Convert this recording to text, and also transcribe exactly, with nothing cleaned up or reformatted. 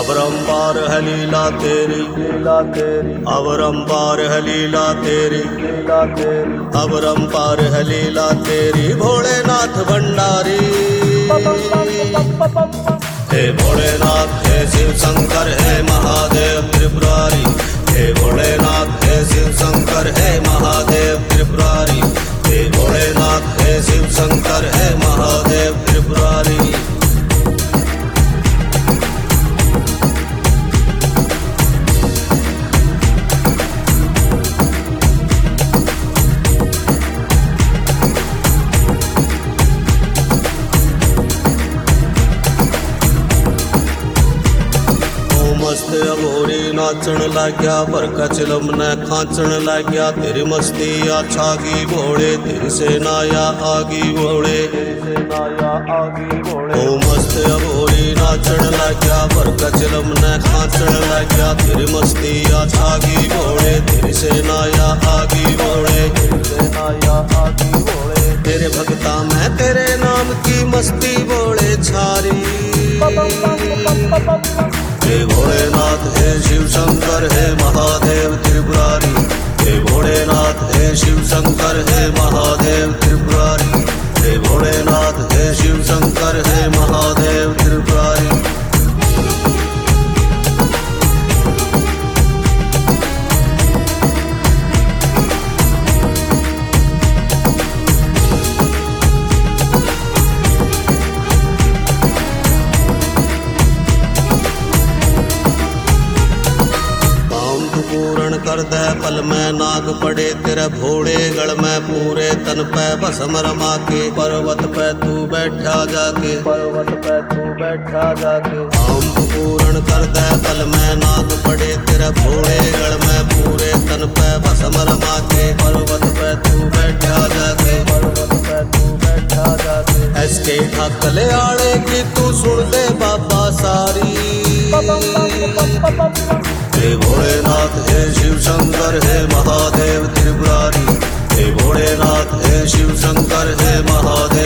अवरंपार है लीला तेरी, लीला तेरी, अवरंपार है लीला तेरी, लीला तेरी, अवरंपार है लीला तेरी भोलेनाथ भंडारी। हे भोलेनाथ हे शिव शंकर हे महादेव त्रिपुरारी, हे भोलेनाथ हे शिव शंकर हे महादेव त्रिपुरारी, हे भोलेनाथ हे शिव शंकर हे महादेव त्रिपुरारी। मस्त अघोरी नाचण लाग्या बरका चिलम न खाचण लाग्या, तेरी मस्ती या छागी भोले तेरी सेनाया आगी भोले, ओ मस्त अघोरी नाचण लाग्या बरका चिलम न खाचण लाग्या, तेरी मस्ती या छागी भोले तेरी सेनाया आगी भोले, तेरी सेनाया आगी भोले। तेरे भक्ता में तेरे नाम की मस्ती भोले छारी। हे भोलेनाथ हे शिव शंकर हे महादेव त्रिपुरारी, हे भोलेनाथ हे शिव शंकर हे महादेव त्रिपुरारी, हे भोलेनाथ हे शिव शंकर हे महादेव त्रिपुरारी। पूर्ण कर दे पल में नाग पड़े तेरे भोड़े गढ़ में, पूरे तन पे भस्म रमा के पर्वत पे तू बैठा जाके, पर्वत पे तू बैठा जाके। हम पूर्ण कर दे पल में नाग पड़े तेरे भोड़े गढ़ में, पूरे तन पे भस्म रमा के पर्वत पे तू बैठा जाके, पर्वत पे तू बैठा जाके। ऐसे ठाकले आड़े की तू सुन दे बाबा सारी। हे भोलेनाथ हे शिव शंकर हे महादेव त्रिपुरारी, हे भोलेनाथ हे शिव शंकर हे महादेव